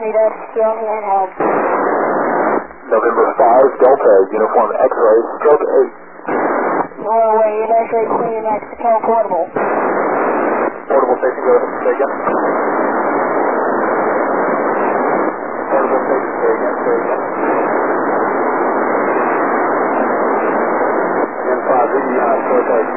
Johnny, that's still handheld. November 5, Delta, uniform X-ray, stroke 8. Norway, X-ray Queen, Mexico, portable. Portable station, go ahead, say again. Portable station, say again, say again. N5, VEI, stroke 8.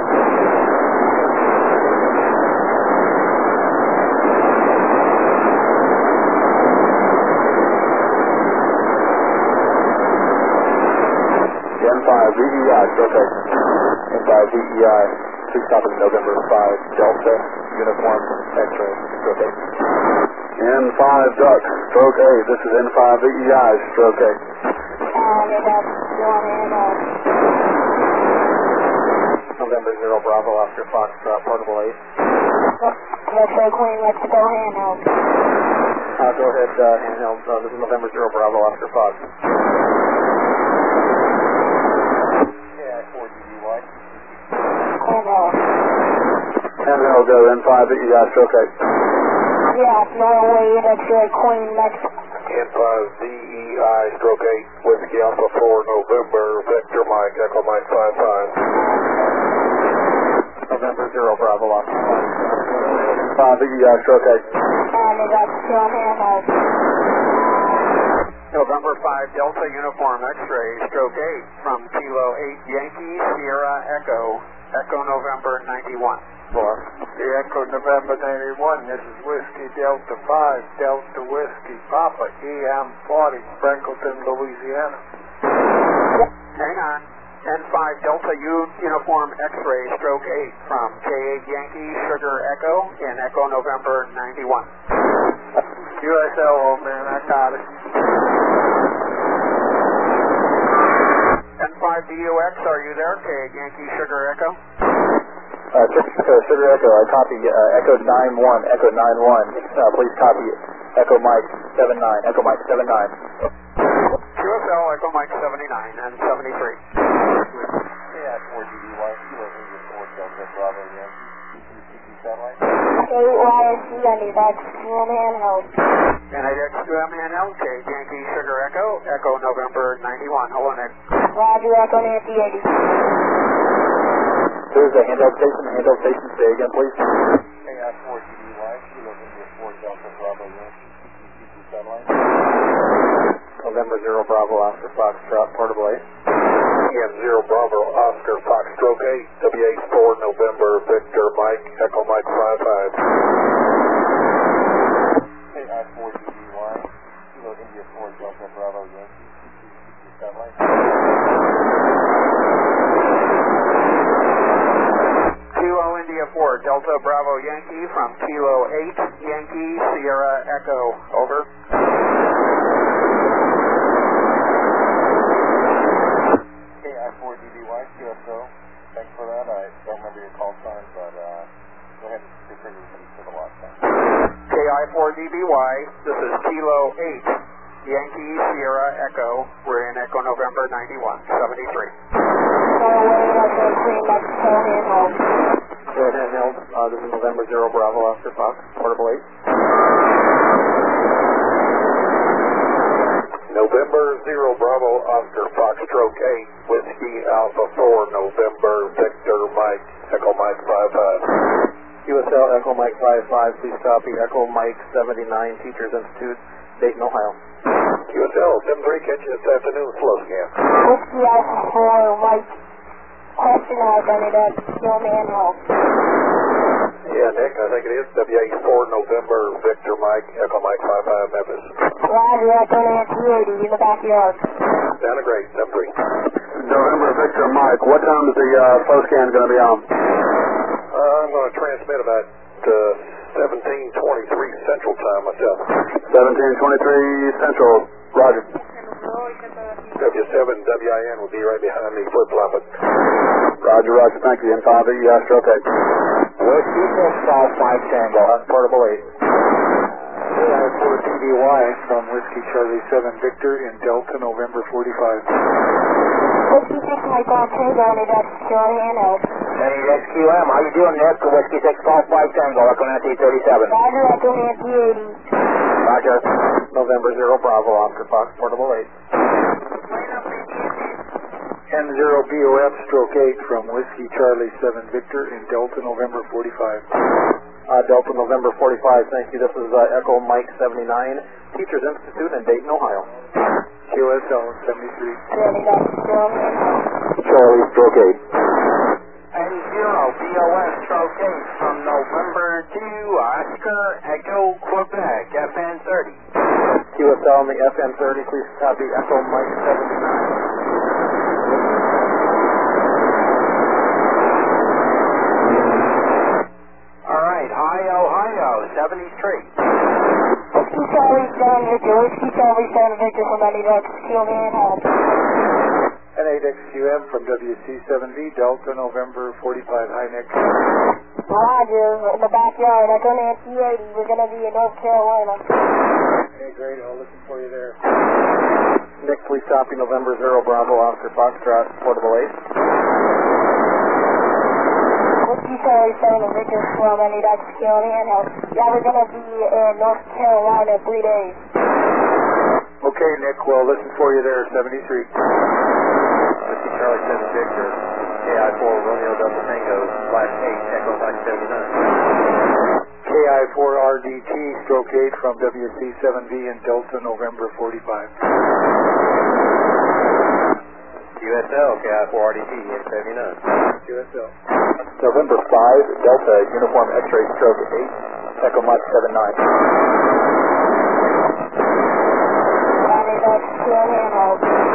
N5 VEI, stroke 8. N5 VEI, please stop at November 5, Delta, uniform, X-ray, stroke 8. N5 Duck, stroke 8. This is N5 VEI, stroke 8. That's still handheld. November 0 Bravo, Oscar Fox, portable 8. X-ray Queen, Mexico, handheld. Go ahead, handheld. This is November 0 Bravo, Oscar Fox. Handheld. Handheld, N5 VEI, stroke 8. Yeah, Norway, X-ray Queen, Mexico. N5 VEI, stroke 8, Whiskey Alpha 4, November, Victor Mike, Echo Mike 55. November 0 Bravo, Oscar Fox. N5 VEI, stroke 8. That's still handheld. November 5 Delta Uniform X-ray, stroke 8 from Kilo 8 Yankee Sierra Echo, Echo November 91. The Echo November 91, this is Whiskey Delta 5, Delta Whiskey Papa, EM40, Franklinton, Louisiana. Hang on. N5 Delta Uniform X-ray, stroke 8 from K8 Yankee Sugar Echo in Echo November 91. USL, old man, I got it. N5 DUX, are you there? K8 Yankee Sugar Echo. Sugar Echo, I copy Echo 91, Echo 91. Please copy Echo Mike 79, Echo Mike 79. QSL, Echo Mike 79 and 73. Yeah, 4GDY, Kilo India 4 Delta Bravo Yankee, CCTV satellite. KYSC, that's still handheld. NAX2M handheld, K8 Yankee Sugar Echo, Echo November 91. Hello, Nick. Roger, Echo Nancy 80. Here's the handheld station, say again, please. KI4GDY, Kilo India 4 Delta Bravo Yankee, CCTV satellite. November 0 Bravo, Oscar Fox, portable 8. EM0 Bravo, Oscar Fox, stroke 8, WH4 November, Victor Mike, Echo Mike 55. KI4GDY, Kilo India 4 Delta Bravo Yankee, CCTV satellite. Kilo India 4 Delta Bravo Yankee from Kilo 8 Yankee Sierra Echo. Over. KI4DBY, QSO. Thanks for that. I don't remember your call sign, but go ahead and configure the repeat for the last time. KI4DBY, this is Kilo 8 Yankee Sierra Echo. We're in Echo November 91, 73. Norway, X-ray Queen, Mexico, handheld. Go ahead, handheld. This is November 0 Bravo, Oscar Fox, portable 8. November 0 Bravo, Oscar Fox, stroke 8, Whiskey Alpha 4, November, Victor Mike, Echo Mike 55. QSL, Echo Mike 55, please copy Echo Mike 79, Teachers Institute, Dayton, Ohio. QSL, 73, catch you this afternoon, slow scan. Whiskey Alpha 4, Mike. Question out, Johnny, that's still handheld. Yeah, Nick, I think it is WH4 November, Victor Mike, Echo Mike 55, Memphis. Roger, Echo Nancy 80 in the backyard. Sounded great, 73. November Victor Mike, what time is the flow scan going to be on? I'm going to transmit about 17:23 Central Time myself. 17:23 Central, roger. W7 WIN will be right behind me, flip-flopping. Roger, roger, thank you. N5 VEI, stroke 8. Whiskey Golf 5 Tango, portable 8. KI4TDY from Whiskey Charlie 7 Victor in Delta, November 45. Whiskey 6 Mike Golf Tango, Johnny, that's still handheld. NAXQM, how you doing, Nick? Whiskey 6 Golf 5 Tango, Echo Nancy 37. Roger, Echo Nancy 80. Roger. November 0 Bravo, Oscar Fox, portable 8. N0 BOF stroke 8 from Whiskey Charlie 7 Victor in Delta, November 45. Delta November 45, thank you. This is Echo Mike 79, Teachers Institute in Dayton, Ohio. QSL 73. Charlie stroke 8. N0 BOS stroke 8 from November 2 Oscar Echo Quebec FN 30. QSL on the FN 30, please copy Echo Mike 79. Ohio, 73. Whiskey Charlie 7 Victor, Whiskey Charlie 7 Victor from NADX, QMN help. N8XQM from WC7V, Delta, November 45, hi Nick. Roger, in the backyard, Echo Nancy 80, we're going to be in North Carolina. Okay, great, I'll listen for you there. Nick, please copy November 0 Bravo, Oscar Foxtrot, portable 8. Whiskey Charlie 7 Victor from NADX, QMN help. Yeah, we're going to be in North Carolina 3 days. Okay, Nick, well, listen for you there, 73. Whiskey Charlie 7 Victor, KI4 Romeo Delta Tango, /8, Echo Mike 79. KI4RDT stroke 8 from WC7V in Delta, November 45. QSL, KI4RDT, N79. QSL. November 5, Delta, Uniform X-ray stroke 8, Echo Mike 79. NADX, QMN help.